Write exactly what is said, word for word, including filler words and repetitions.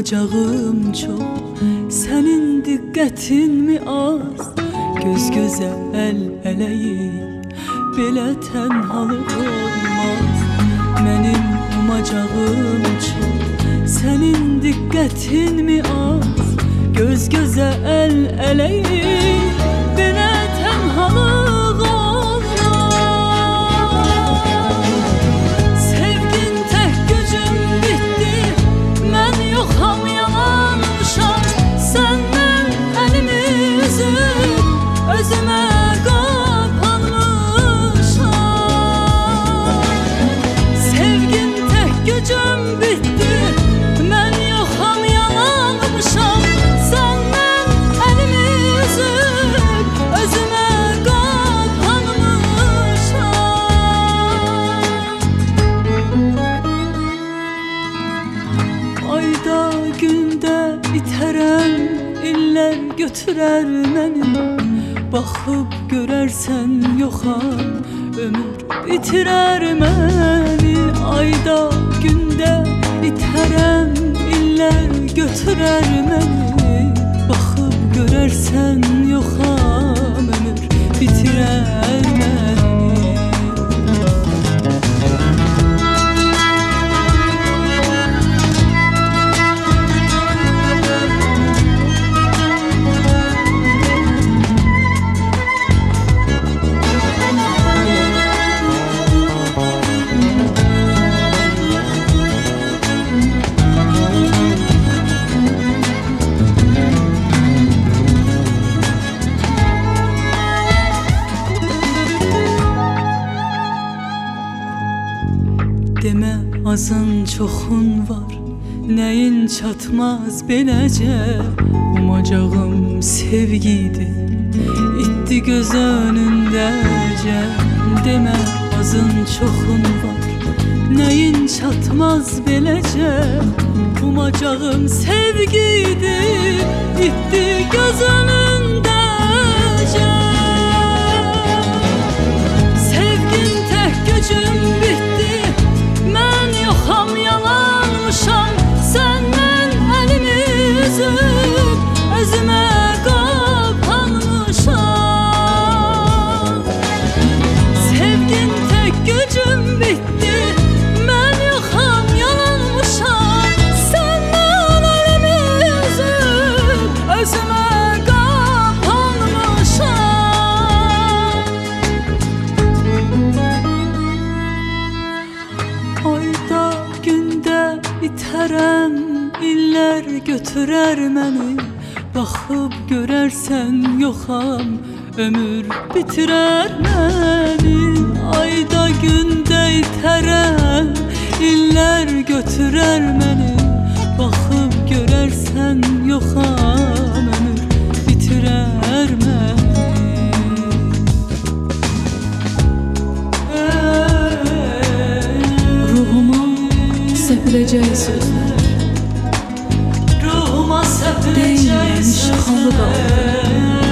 umacağım çok. Senin diqqətin mi az? Göz gözə əl ələyik, belə tənhalıq olmaz. Mənim umacağım çox. Senin diqqətin mi az? Göz gözə əl ələyik, belə tənhalıq olmaz. Sevgin tək gücüm bitdi, mən yoxam, yalanmışam. Səndən əlimi üzüb, özümə qapanmışam. Sevgin tək gücüm bitdi, mən yoxam, yalanmışam. Səndən əlimi üzüb, özümə qapanmışam. Ayda gündə itərəm, illər götürər məni. Baxıb görərsən yoxam, ömür bitirər məni. Ayda gündə itərəm, illər götürər məni. Baxıb görərsən yoxam, ömür bitirər məni. Demə azın çoxun var, nəyin çatmaz beləcə. Umacağım sevgidir, itdi göz önündəcə. Demə azın çoxun var, nəyin çatmaz beləcə. Umacağım sevgidir, itdi göz önündəcə. Sevgin tək gücüm bitdi, mən yoxam, yalanmışam. Səndən əlimi üzüb, özümə qapanmışam. Sevgin tək gücüm bitdi, mən yoxam, yalanmışam. Səndən əlimi üzüb, özümə qapanmışam. Ayda gündə itərəm, illər götürər məni. Baxıb görərsən yoxam, ömür bitirər məni. Ayda gündə itərəm, illər götürər məni. Baxıb görərsən yoxam, ömür bitirər məni. Səpiləcək sözlər, Ruhuma səpiləcək deyilməmiş xalı qaldı.